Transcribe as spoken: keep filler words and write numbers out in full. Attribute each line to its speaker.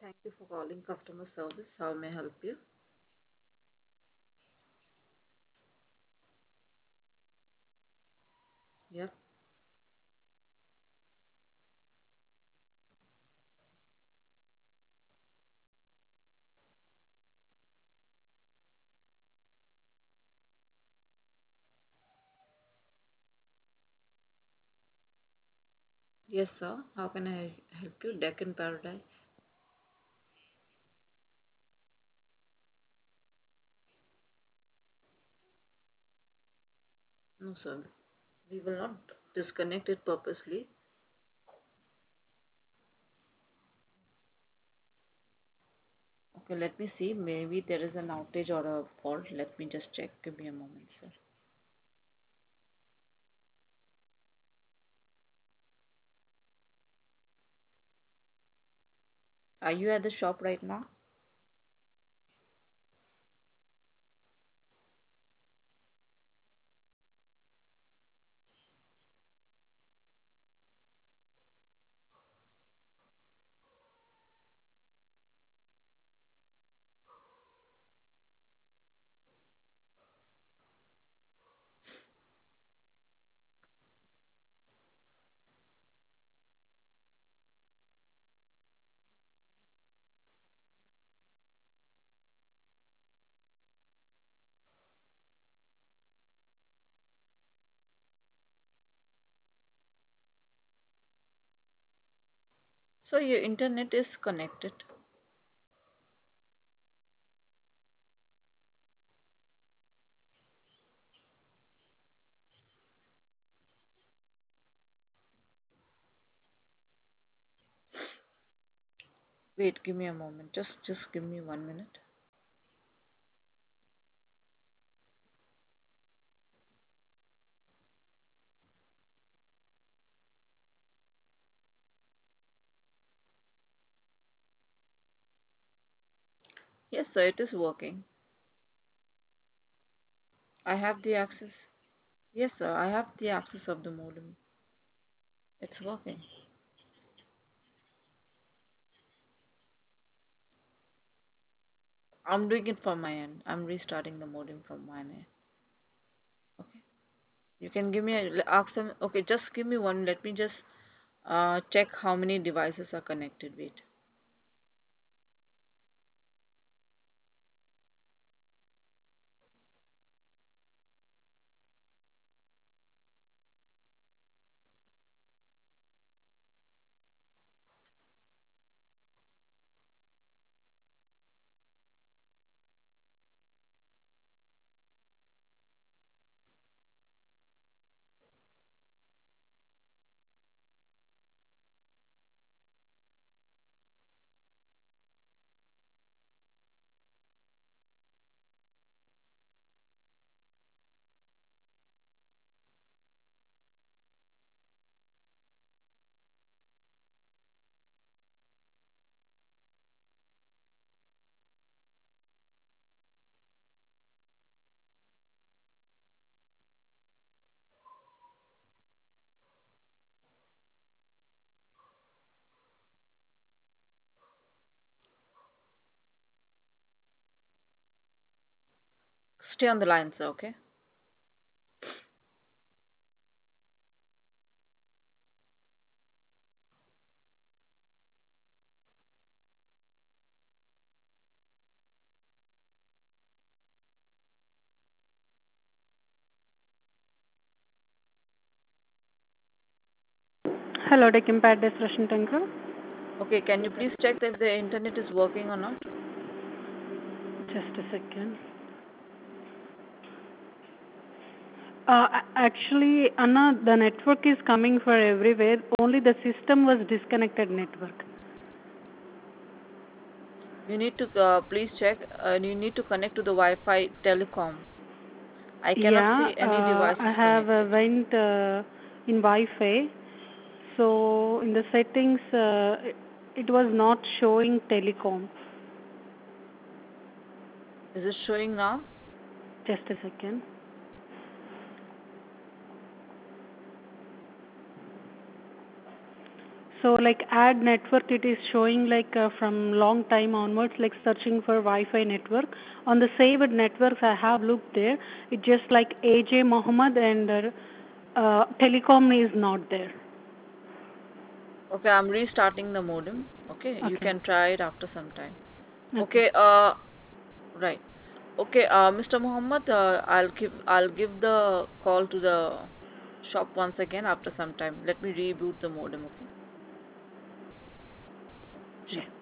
Speaker 1: Thank you for calling customer service. How may I help you? Yep. Yes, sir. How can I help you? Deccan Paradise. No, sir. We will not disconnect it purposely. Okay, let me see. Maybe there is an outage or a fault. Let me just check. Give me a moment, sir. Are you at the shop right now? So your internet is connected. Wait, give me a moment. Just just give me one minute. Yes, sir, it is working. I have the access. Yes, sir, I have the access of the modem. It's working. I'm doing it from my end. I'm restarting the modem from my end. Okay. You can give me a ask them. Okay, just give me one. Let me just uh, check how many devices are connected. Wait. Stay on the line, sir. Okay.
Speaker 2: Hello, Deccan Paradise Restaurant Uncle.
Speaker 1: Okay. Can you please check if the internet is working or not?
Speaker 2: Just a second. Uh, a- actually, Anna, the network is coming for everywhere. Only the system was disconnected network.
Speaker 1: You need to uh, please check. Uh, you need to connect to the Wi-Fi telecom. I cannot
Speaker 2: Yeah,
Speaker 1: see any
Speaker 2: uh, I
Speaker 1: devices
Speaker 2: have uh,
Speaker 1: connected.
Speaker 2: went uh, in Wi-Fi. So in the settings, uh, it, it was not showing telecom.
Speaker 1: Is it showing now?
Speaker 2: Just a second. So like add network, it is showing like uh, from long time onwards, like searching for Wi-Fi network. On the saved networks, I have looked there. It just like A J Mohammed and uh, uh, telecom is not there.
Speaker 1: Okay, I'm restarting the modem. Okay, you
Speaker 2: Okay.
Speaker 1: can try it after some time.
Speaker 2: Okay.
Speaker 1: Okay, uh, right. Okay, uh, mister Muhammad, uh, I'll give I'll give the call to the shop once again after some time. Let me reboot the modem, okay?
Speaker 2: Yeah.
Speaker 1: Sure.